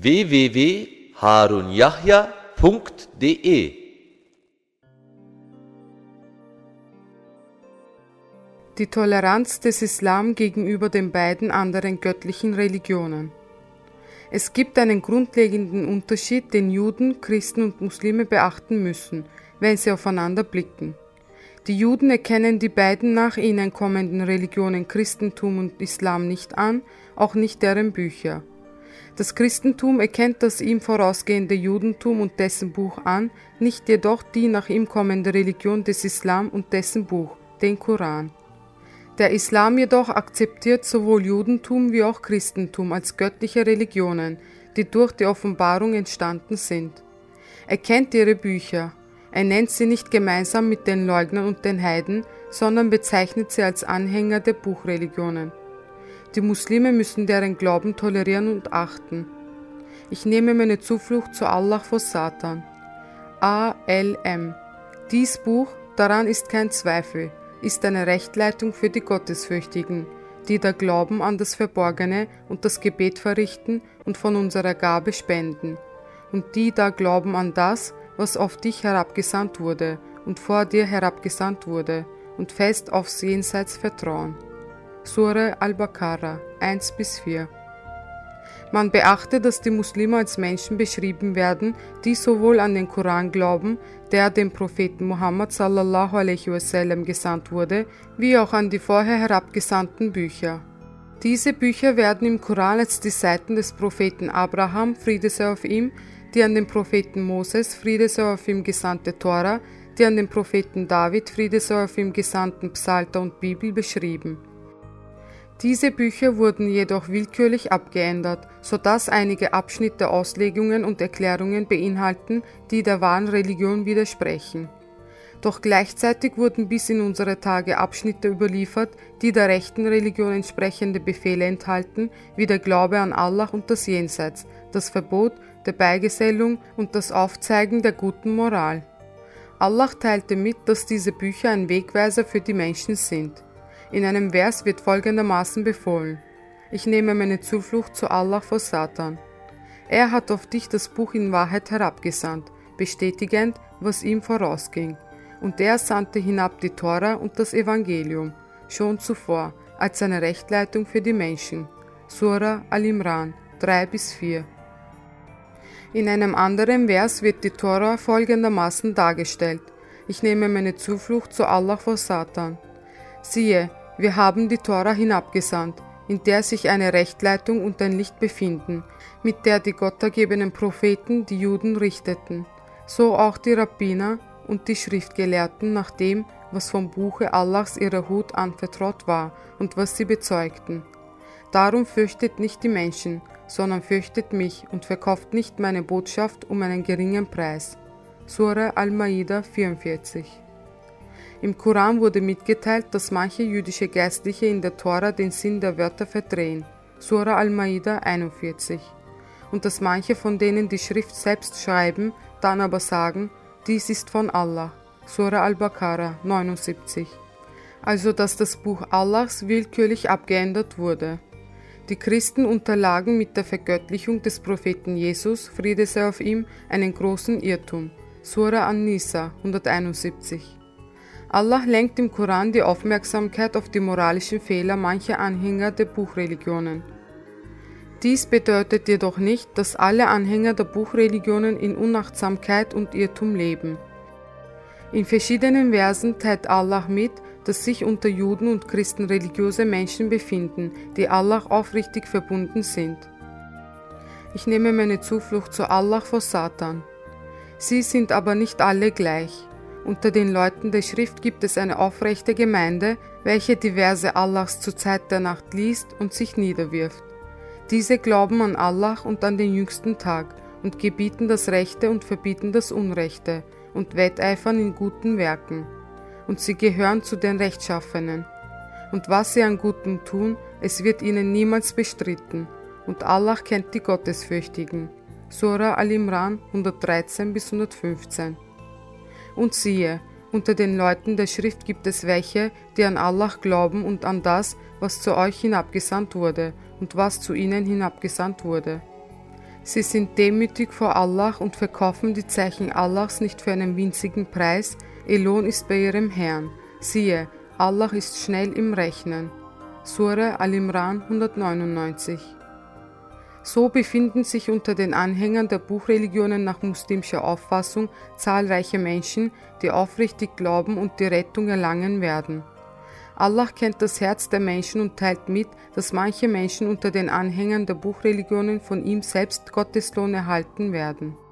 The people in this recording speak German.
www.harunyahya.de. Die Toleranz des Islam gegenüber den beiden anderen göttlichen Religionen. Es gibt einen grundlegenden Unterschied, den Juden, Christen und Muslime beachten müssen, wenn sie aufeinander blicken. Die Juden erkennen die beiden nach ihnen kommenden Religionen Christentum und Islam nicht an, auch nicht deren Bücher. Das Christentum erkennt das ihm vorausgehende Judentum und dessen Buch an, nicht jedoch die nach ihm kommende Religion des Islam und dessen Buch, den Koran. Der Islam jedoch akzeptiert sowohl Judentum wie auch Christentum als göttliche Religionen, die durch die Offenbarung entstanden sind. Er kennt ihre Bücher. Er nennt sie nicht gemeinsam mit den Leugnern und den Heiden, sondern bezeichnet sie als Anhänger der Buchreligionen. Die Muslime müssen deren Glauben tolerieren und achten. Ich nehme meine Zuflucht zu Allah vor Satan. A.L.M. Dies Buch, daran ist kein Zweifel, ist eine Rechtleitung für die Gottesfürchtigen, die da glauben an das Verborgene und das Gebet verrichten und von unserer Gabe spenden, und die da glauben an das, was auf dich herabgesandt wurde und vor dir herabgesandt wurde, und fest aufs Jenseits vertrauen. Sure Al-Baqarah 1-4. Man beachte, dass die Muslime als Menschen beschrieben werden, die sowohl an den Koran glauben, der dem Propheten Muhammad sallallahu alaihi wasallam gesandt wurde, wie auch an die vorher herabgesandten Bücher. Diese Bücher werden im Koran als die Seiten des Propheten Abraham, Friede sei auf ihm, die an den Propheten Moses, Friede sei auf ihm gesandte Tora, die an den Propheten David, Friede sei auf ihm gesandten Psalter und Bibel beschrieben. Diese Bücher wurden jedoch willkürlich abgeändert, sodass einige Abschnitte Auslegungen und Erklärungen beinhalten, die der wahren Religion widersprechen. Doch gleichzeitig wurden bis in unsere Tage Abschnitte überliefert, die der rechten Religion entsprechende Befehle enthalten, wie der Glaube an Allah und das Jenseits, das Verbot der Beigesellung und das Aufzeigen der guten Moral. Allah teilte mit, dass diese Bücher ein Wegweiser für die Menschen sind. In einem Vers wird folgendermaßen befohlen: Ich nehme meine Zuflucht zu Allah vor Satan. Er hat auf dich das Buch in Wahrheit herabgesandt, bestätigend, was ihm vorausging. Und er sandte hinab die Tora und das Evangelium, schon zuvor, als eine Rechtleitung für die Menschen. Sura Al-Imran 3-4. In einem anderen Vers wird die Tora folgendermaßen dargestellt: Ich nehme meine Zuflucht zu Allah vor Satan. Siehe, wir haben die Tora hinabgesandt, in der sich eine Rechtleitung und ein Licht befinden, mit der die gottergebenen Propheten die Juden richteten, so auch die Rabbiner und die Schriftgelehrten nach dem, was vom Buche Allahs ihrer Hut anvertraut war und was sie bezeugten. Darum fürchtet nicht die Menschen, sondern fürchtet mich und verkauft nicht meine Botschaft um einen geringen Preis. Sura Al-Maida 44. Im Koran wurde mitgeteilt, dass manche jüdische Geistliche in der Tora den Sinn der Wörter verdrehen. Sura Al-Maida 41. Und dass manche von denen die Schrift selbst schreiben, dann aber sagen, dies ist von Allah. Sura Al-Baqarah 79. Also dass das Buch Allahs willkürlich abgeändert wurde. Die Christen unterlagen mit der Vergöttlichung des Propheten Jesus, Friede sei auf ihm, einen großen Irrtum. Sura An-Nisa 171. Allah lenkt im Koran die Aufmerksamkeit auf die moralischen Fehler mancher Anhänger der Buchreligionen. Dies bedeutet jedoch nicht, dass alle Anhänger der Buchreligionen in Unachtsamkeit und Irrtum leben. In verschiedenen Versen teilt Allah mit, dass sich unter Juden und Christen religiöse Menschen befinden, die Allah aufrichtig verbunden sind. Ich nehme meine Zuflucht zu Allah vor Satan. Sie sind aber nicht alle gleich. Unter den Leuten der Schrift gibt es eine aufrechte Gemeinde, welche die Verse Allahs zur Zeit der Nacht liest und sich niederwirft. Diese glauben an Allah und an den jüngsten Tag und gebieten das Rechte und verbieten das Unrechte und wetteifern in guten Werken. Und sie gehören zu den Rechtschaffenen. Und was sie an Gutem tun, es wird ihnen niemals bestritten. Und Allah kennt die Gottesfürchtigen. Sura Al-Imran 113-115. Und siehe, unter den Leuten der Schrift gibt es welche, die an Allah glauben und an das, was zu euch hinabgesandt wurde und was zu ihnen hinabgesandt wurde. Sie sind demütig vor Allah und verkaufen die Zeichen Allahs nicht für einen winzigen Preis, ihr Lohn ist bei ihrem Herrn. Siehe, Allah ist schnell im Rechnen. Sura Al-Imran 199. So befinden sich unter den Anhängern der Buchreligionen nach muslimischer Auffassung zahlreiche Menschen, die aufrichtig glauben und die Rettung erlangen werden. Allah kennt das Herz der Menschen und teilt mit, dass manche Menschen unter den Anhängern der Buchreligionen von ihm selbst Gotteslohn erhalten werden.